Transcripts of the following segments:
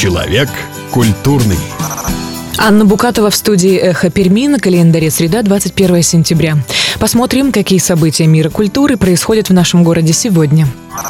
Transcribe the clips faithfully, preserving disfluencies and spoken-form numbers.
Человек культурный. Анна Букатова в студии «Эхо Перми», на календаре среда, двадцать первое сентября. Посмотрим, какие события мира культуры происходят в нашем городе сегодня.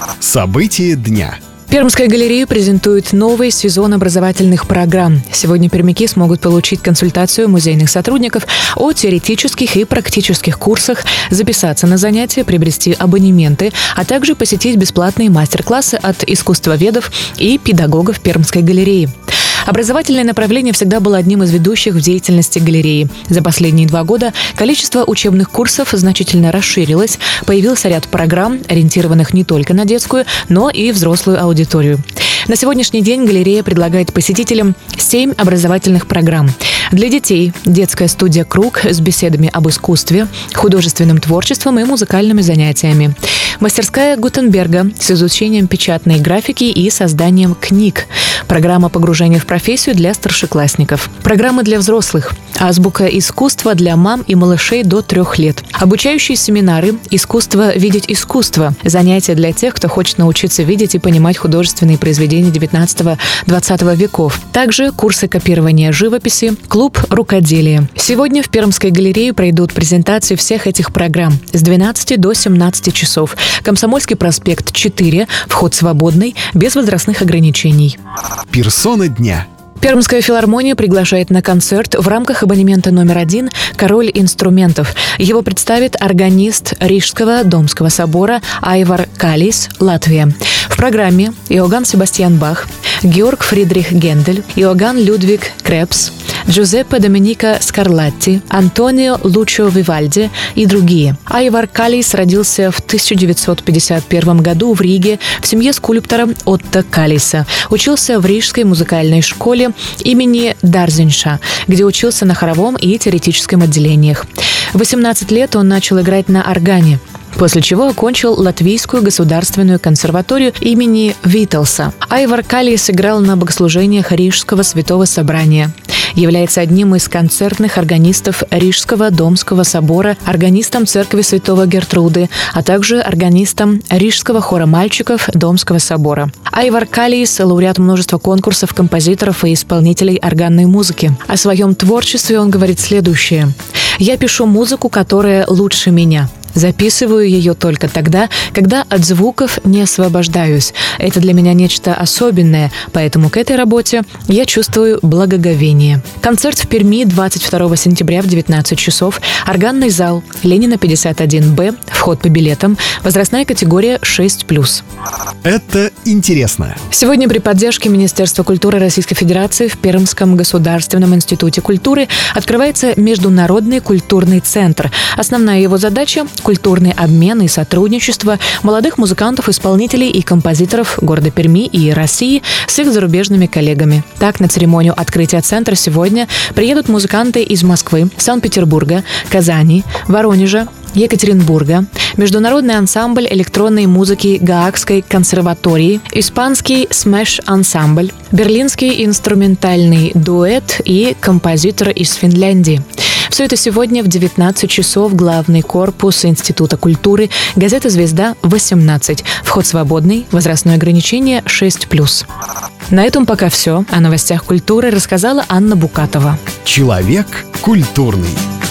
События дня. Пермская галерея презентует новый сезон образовательных программ. Сегодня пермяки смогут получить консультацию музейных сотрудников о теоретических и практических курсах, записаться на занятия, приобрести абонементы, а также посетить бесплатные мастер-классы от искусствоведов и педагогов Пермской галереи. Образовательное направление всегда было одним из ведущих в деятельности галереи. За последние два года количество учебных курсов значительно расширилось, появился ряд программ, ориентированных не только на детскую, но и взрослую аудиторию. На сегодняшний день галерея предлагает посетителям семь образовательных программ. Для детей – детская студия «Круг» с беседами об искусстве, художественным творчеством и музыкальными занятиями. Мастерская Гутенберга с изучением печатной графики и созданием книг. Программа погружения в профессию для старшеклассников. Программы для взрослых. Азбука искусства для мам и малышей до трех лет. Обучающие семинары «Искусство видеть искусство». Занятия для тех, кто хочет научиться видеть и понимать художественные произведения девятнадцатого-двадцатого веков. Также курсы копирования живописи, клуб рукоделия. Сегодня в Пермской галерее пройдут презентации всех этих программ с двенадцати до семнадцати часов. Комсомольский проспект четыре, вход свободный, без возрастных ограничений. Персона дня. Пермская филармония приглашает на концерт в рамках абонемента номер один «Король инструментов». Его представит органист Рижского Домского собора Айвар Калис, Латвия. В программе Иоганн Себастьян Бах, Георг Фридрих Гендель, Иоганн Людвиг Крепс, Джузеппе Доминика Скарлатти, Антонио Лучио Вивальди и другие. Айвар Калис родился в тысяча девятьсот пятьдесят первом году в Риге в семье скульптора Отто Калиса. Учился в Рижской музыкальной школе имени Дарзинша, где учился на хоровом и теоретическом отделениях. В восемнадцать лет он начал играть на органе, после чего окончил Латвийскую государственную консерваторию имени Вителса. Айвар Калис играл на богослужениях Рижского Святого Собрания. Является одним из концертных органистов Рижского Домского собора, органистом церкви Святого Гертруды, а также органистом Рижского хора мальчиков Домского собора. Айвар Калис – лауреат множества конкурсов композиторов и исполнителей органной музыки. О своем творчестве он говорит следующее: «Я пишу музыку, которая лучше меня. Записываю ее только тогда, когда от звуков не освобождаюсь. Это для меня нечто особенное, поэтому к этой работе я чувствую благоговение». Концерт в Перми двадцать второго сентября в девятнадцать часов. Органный зал. Ленина, пятьдесят один Б. Вход по билетам. Возрастная категория шесть плюс. Это интересно. Сегодня при поддержке Министерства культуры Российской Федерации в Пермском государственном институте культуры открывается Международный культурный центр. Основная его задача – культурный обмен и сотрудничество молодых музыкантов, исполнителей и композиторов города Перми и России с их зарубежными коллегами. Так, на церемонию открытия центра сегодня приедут музыканты из Москвы, Санкт-Петербурга, Казани, Воронежа, Екатеринбурга, Международный ансамбль электронной музыки Гаагской консерватории, испанский смэш-ансамбль, берлинский инструментальный дуэт и композитор из Финляндии. Все это сегодня в девятнадцать часов. Главный корпус Института культуры, газета «Звезда», восемнадцать. Вход свободный, возрастное ограничение шесть плюс. На этом пока все. О новостях культуры рассказала Анна Букатова. Человек культурный.